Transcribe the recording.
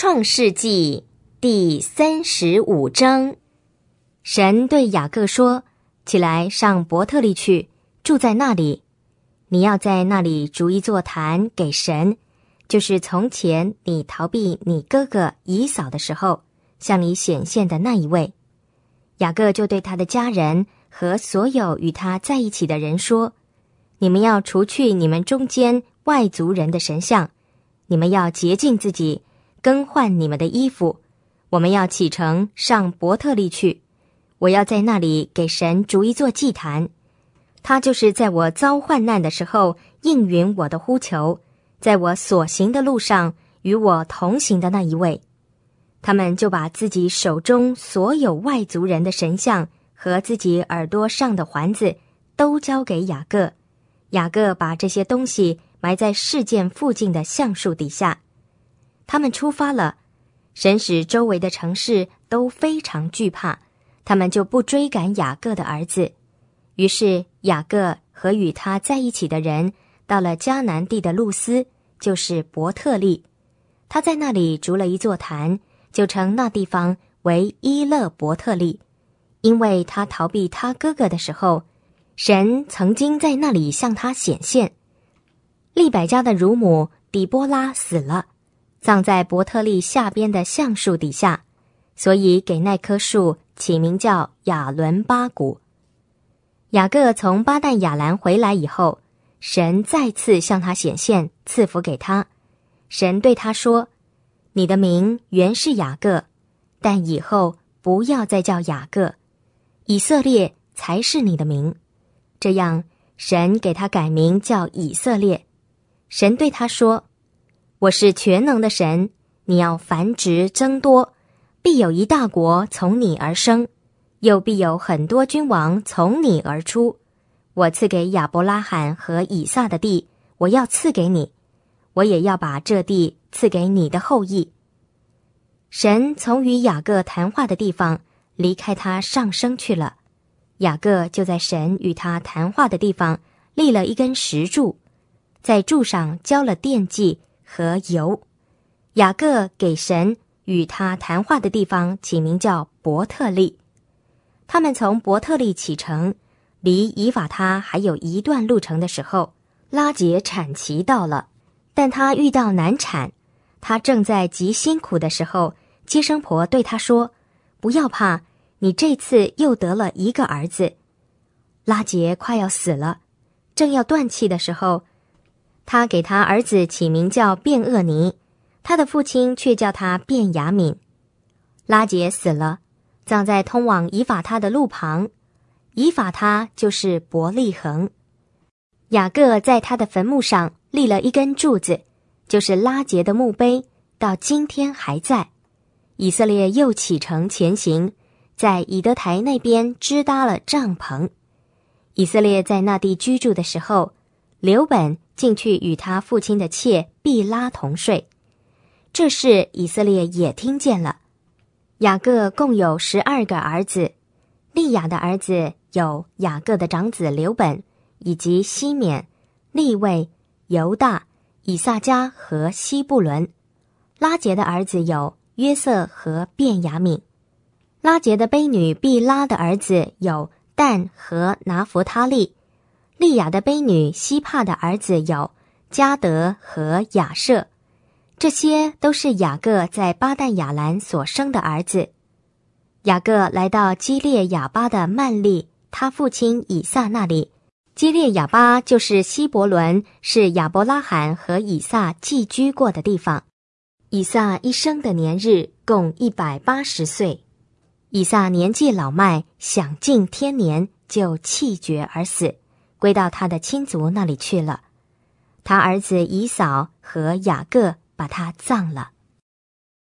创世纪第35章，神对雅各说：起来，上伯特利去，住在那里。你要在那里筑一座坛给神，就是从前你逃避你哥哥以扫的时候，向你显现的那一位。雅各就对他的家人和所有与他在一起的人说：你们要除去你们中间外族人的神像，你们要洁净自己，更换你们的衣服，我们要启程上伯特利去。我要在那里给神筑一座祭坛，他就是在我遭患难的时候应允我的呼求，在我所行的路上与我同行的那一位。他们就把自己手中所有外族人的神像和自己耳朵上的环子都交给雅各。雅各把这些东西埋在事件附近的橡树底下。他们出发了，神使周围的城市都非常惧怕，他们就不追赶雅各的儿子。于是雅各和与他在一起的人到了迦南地的路斯，就是伯特利。他在那里筑了一座坛，就称那地方为伊勒伯特利，因为他逃避他哥哥的时候，神曾经在那里向他显现。利百加的乳母底波拉死了，葬在伯特利下边的橡树底下，所以给那棵树起名叫亚伦巴谷。雅各从巴旦亚兰回来以后，神再次向他显现，赐福给他。神对他说：你的名原是雅各，但以后不要再叫雅各，以色列才是你的名。这样神给他改名叫以色列。神对他说：我是全能的神，你要繁殖增多，必有一大国从你而生，又必有很多君王从你而出。我赐给亚伯拉罕和以撒的地，我要赐给你，我也要把这地赐给你的后裔。神从与雅各谈话的地方离开他上升去了。雅各就在神与他谈话的地方立了一根石柱，在柱上浇了奠祭和油。雅各给神与他谈话的地方起名叫伯特利。他们从伯特利启程，离以法他还有一段路程的时候，拉结产期到了，但他遇到难产。他正在极辛苦的时候，接生婆对他说：不要怕，你这次又得了一个儿子。拉结快要死了，正要断气的时候，他给他儿子起名叫便厄尼，他的父亲却叫他便雅悯。拉结死了，葬在通往以法他的路旁，以法他就是伯利恒。雅各在他的坟墓上立了一根柱子，就是拉结的墓碑，到今天还在。以色列又启程前行，在以德台那边支搭了帐篷。以色列在那地居住的时候，流本进去与他父亲的妾毕拉同睡。这事以色列也听见了。雅各共有12个儿子，利亚的儿子有雅各的长子流本，以及西缅、利未、犹大、以萨迦和西布伦。拉结的儿子有约瑟和便雅悯。拉结的婢女毕拉的儿子有但和拿弗他利。利亚的婢女希帕的儿子有迦得和亚舍。这些都是雅各在巴旦亚兰所生的儿子。雅各来到基列亚巴的曼利，他父亲以撒那里。基列亚巴就是希伯伦，是亚伯拉罕和以撒寄居过的地方。以撒一生的年日共180岁。以撒年纪老迈，享尽天年，就气绝而死，归到他的亲族那里去了。他儿子以扫和雅各把他葬了。